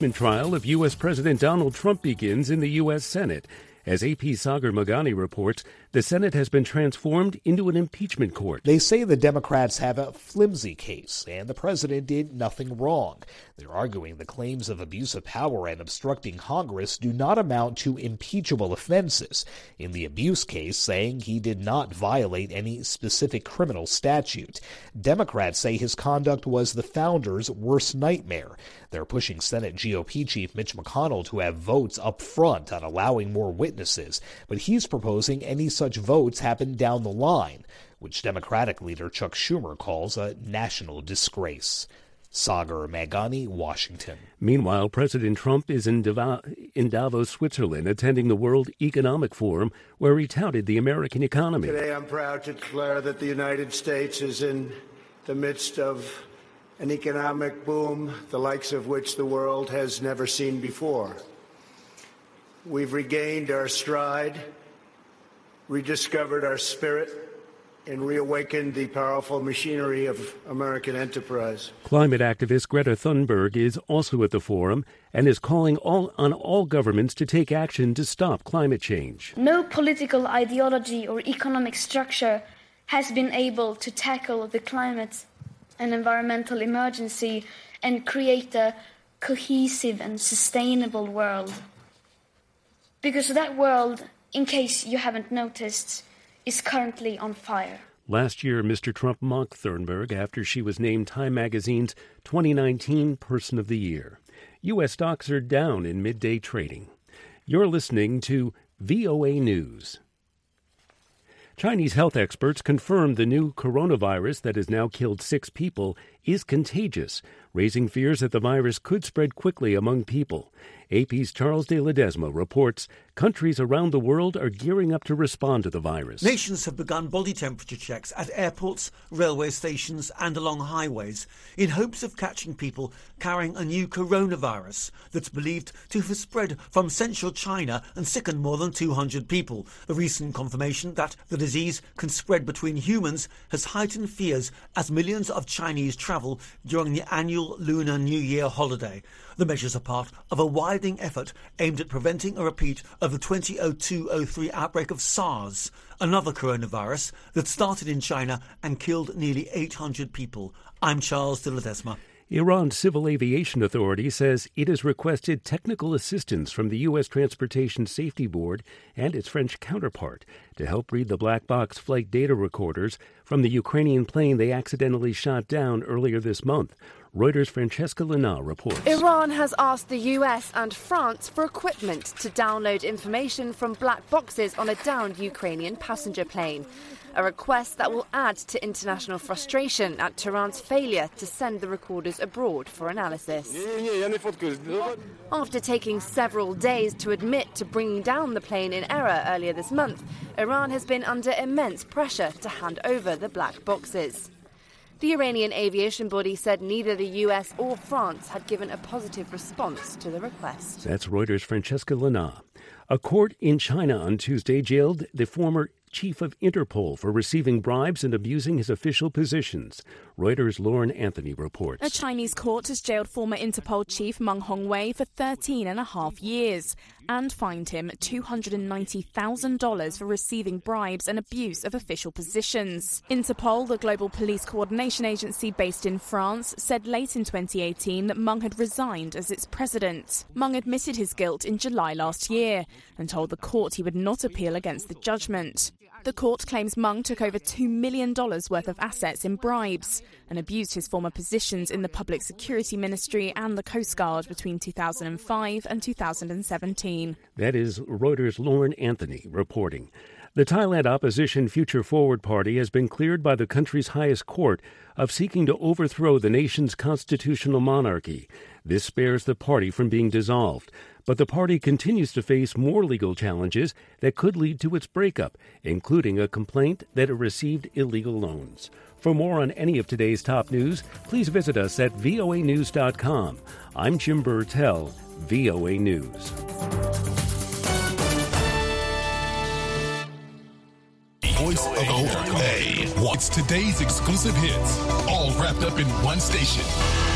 Trial of U.S. President Donald Trump begins in the U.S. Senate. As AP Sagar Magani reports, the Senate has been transformed into an impeachment court. They say the Democrats have a flimsy case, and the president did nothing wrong. They're arguing the claims of abuse of power and obstructing Congress do not amount to impeachable offenses. In the abuse case, saying he did not violate any specific criminal statute. Democrats say his conduct was the founders' worst nightmare. They're pushing Senate GOP Chief Mitch McConnell to have votes up front on allowing more witnesses, but he's proposing any such votes happen down the line, which Democratic leader Chuck Schumer calls a national disgrace. Sagar Magani, Washington. Meanwhile, President Trump is in Davos, Switzerland, attending the World Economic Forum, where he touted the American economy. Today I'm proud to declare that the United States is in the midst of an economic boom, the likes of which the world has never seen before. We've regained our stride, rediscovered our spirit, and reawakened the powerful machinery of American enterprise. Climate activist Greta Thunberg is also at the forum and is calling on all governments to take action to stop climate change. No political ideology or economic structure has been able to tackle the climate and environmental emergency and create a cohesive and sustainable world. Because that world, in case you haven't noticed, is currently on fire. Last year, Mr. Trump mocked Thunberg after she was named Time Magazine's 2019 Person of the Year. U.S. stocks are down in midday trading. You're listening to VOA News. Chinese health experts confirmed the new coronavirus that has now killed 6 people is contagious, raising fears that the virus could spread quickly among people. AP's Charles de Ledesma reports countries around the world are gearing up to respond to the virus. Nations have begun body temperature checks at airports, railway stations and along highways in hopes of catching people carrying a new coronavirus that's believed to have spread from central China and sickened more than 200 people. The recent confirmation that the disease can spread between humans has heightened fears as millions of Chinese travel during the annual Lunar New Year holiday. The measures are part of a widening effort aimed at preventing a repeat of the 2002-03 outbreak of SARS, another coronavirus that started in China and killed nearly 800 people. I'm Charles de Ledesma. Iran's Civil Aviation Authority says it has requested technical assistance from the U.S. Transportation Safety Board and its French counterpart to help read the black box flight data recorders from the Ukrainian plane they accidentally shot down earlier this month. Reuters' Francesca Lena reports. Iran has asked the US and France for equipment to download information from black boxes on a downed Ukrainian passenger plane. A request that will add to international frustration at Tehran's failure to send the recorders abroad for analysis. After taking several days to admit to bringing down the plane in error earlier this month, Iran has been under immense pressure to hand over the black boxes. The Iranian aviation body said neither the US or France had given a positive response to the request. That's Reuters' Francesca Lena. A court in China on Tuesday jailed the former chief of Interpol for receiving bribes and abusing his official positions. Reuters' Lauren Anthony reports. A Chinese court has jailed former Interpol chief Meng Hongwei for 13 and a half years and fined him $290,000 for receiving bribes and abuse of official positions. Interpol, the global police coordination agency based in France, said late in 2018 that Meng had resigned as its president. Meng admitted his guilt in July last year and told the court he would not appeal against the judgment. The court claims Meng took over $2 million worth of assets in bribes and abused his former positions in the Public Security Ministry and the Coast Guard between 2005 and 2017. That is Reuters' Lauren Anthony reporting. The Thailand opposition Future Forward Party has been cleared by the country's highest court of seeking to overthrow the nation's constitutional monarchy. This spares the party from being dissolved. But the party continues to face more legal challenges that could lead to its breakup, including a complaint that it received illegal loans. For more on any of today's top news, please visit us at voanews.com. I'm Jim Burtell, VOA News. Voice of Hope. Hey, what's today's exclusive hits? All wrapped up in one station.